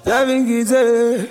Seven Gize.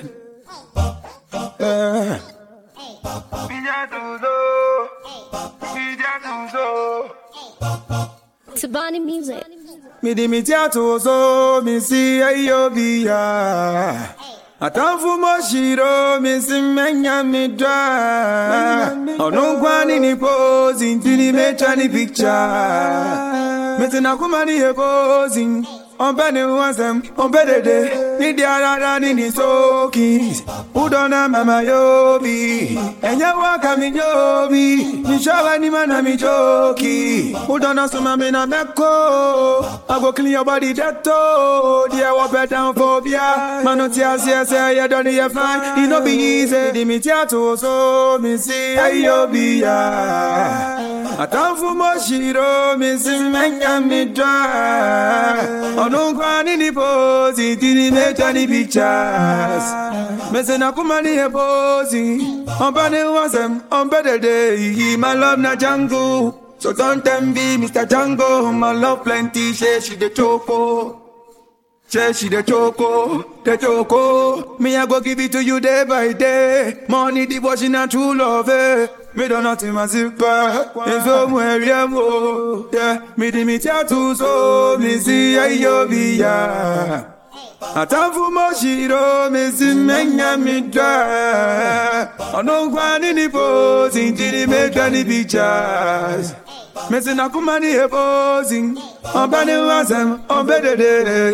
Tabani music. Mi di mi tiato so mi si ayobia. Atanfu mo shiro mi si menya mi dra. Onukwani ni pose intini mecha ni picture. Metina kumani he posing. On bene wansem, on bedede. Ni diarara ni soki. Udona mama yobi. Enya waka mi yobi. Ni shawa ni mana mi joki. Udona suma me na meko. I go clean your body detto. Dear what down phobia. Manotia say ya don't you fine. It no be easy. Di mi tiato so mi si ayobia. Atanfu mo shiro mi si menya mi dra. Onukwani ni pose, intini mecha ni pictures. Mesena kumani he pose. On bane wansem, on bedede. My love na Django. So don't envy Mr. Django. My love plenty, she the choco. She the choco, the choco. Me I go give it to you day by day. Money, devotion and true love. Me don't nothing myself back. And somewhere yeah. Me di mi tiatu so me si ayobia. Atanfu mo shiro me si menya mi dra. Onukwani ni pose intini mecha ni pictures. Me si nakumani he posing. On bane wansem, on bedede.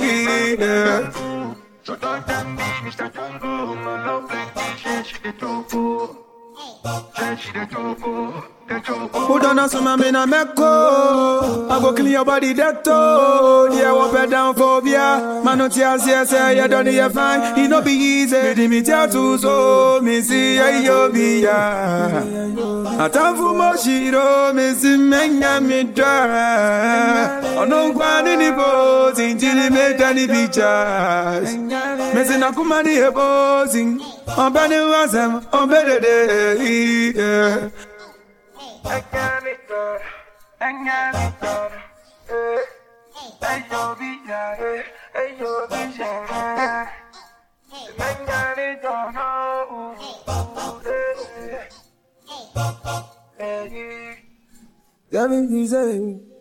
So don't tell me Mr. Django. My love plenty, she the topo. Udona suma me na meko. I go clean your body detto. Dear what down phobia. Manotia say ya don't you fine. It no be easy. Me di mi tiatu so mi si ayobia. Atanfu mo shiro mi si menya mi dra. Onukwani ni pose intini mecha ni pictures. Me si nakumani he posing. On bane wansem, on bedede. I got it done. I got it done. Hey, yo, be yeah. Hey, yo, be yeah. I got it done. Oh, hey. Seven Gize.